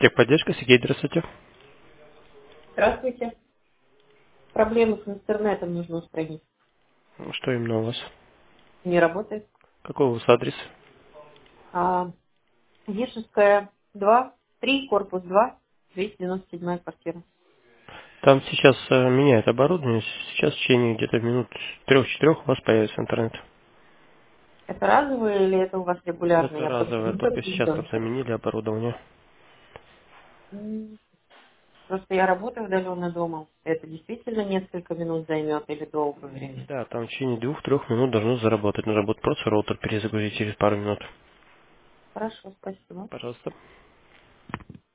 Техподдержка, Сергей, здравствуйте. Здравствуйте. Проблемы с интернетом нужно устранить. Что именно у вас? Не работает. Какой у вас адрес? А, Ешевская 2, 3, корпус 2, 297 квартира. Там сейчас меняют оборудование. Сейчас в течение где-то минут 3-4 у вас появится интернет. Это разовое или это у вас регулярно? Это Я просто разовое, не только сейчас подтвержден. там заменили оборудование. Просто я работаю удаленно дома. Это действительно несколько минут займет или долгое время? Да, там в течение 2-3 минут должно заработать. Нужно будет просто роутер перезагрузить через пару минут. Хорошо, спасибо. Пожалуйста.